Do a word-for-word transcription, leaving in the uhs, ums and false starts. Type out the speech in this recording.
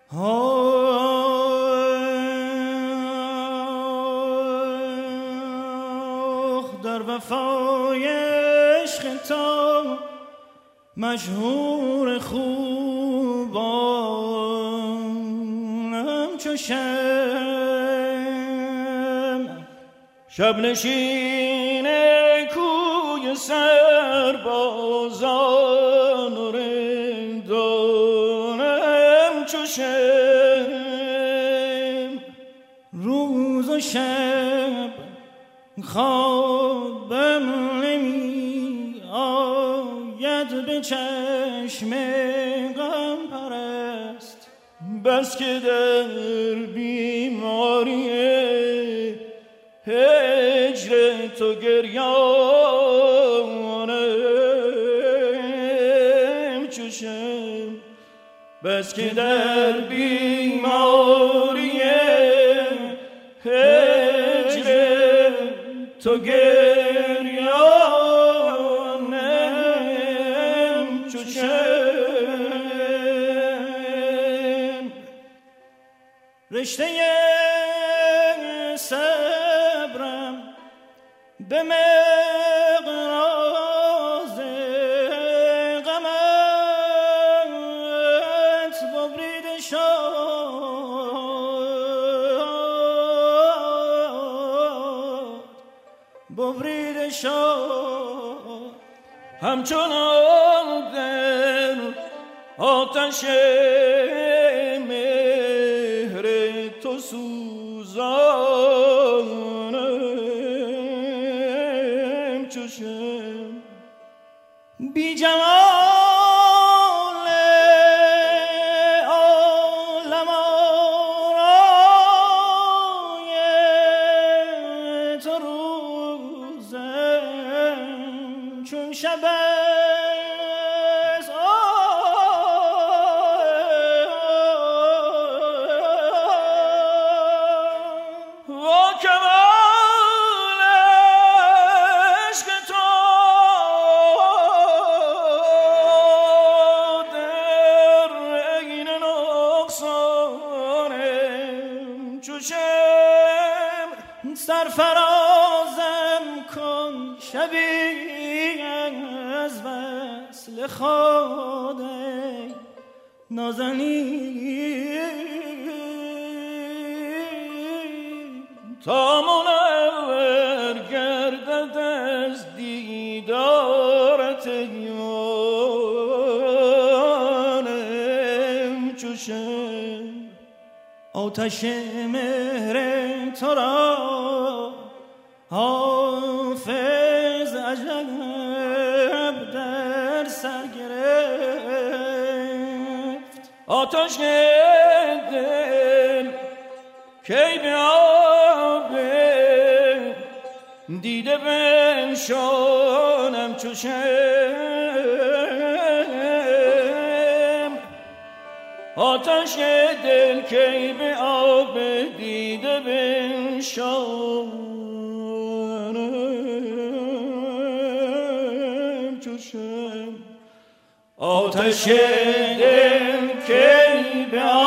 آخ در وفای عشق تو مشهور خوبانم چو شمع شب نشین کوی سربازان و رندانم چو شمع روز و شب خوابم نمی آید به چشم غم پرست بس که در بیماری هجر تو گریانم چو شمع بس که در بیماری هجر تو گریانم چو شمع رشته صبرم به مقراض غمت ببریده شد ببریده شد همچنان در آتش مهر تو سوزانم چو شمع بی جمال عالم آرای تو روزم چون شب سرفرازم کن شبی از وصل خود نازنین تا منور گردد از دیدارت یارم چو شمع آتش مهر تو را حافظ عجب در سر گرفت آتش دل کی به آب دیده بنشانم چو شمع آتش دل کی به آب دیده بنشانم چو شمع آتش دل کی به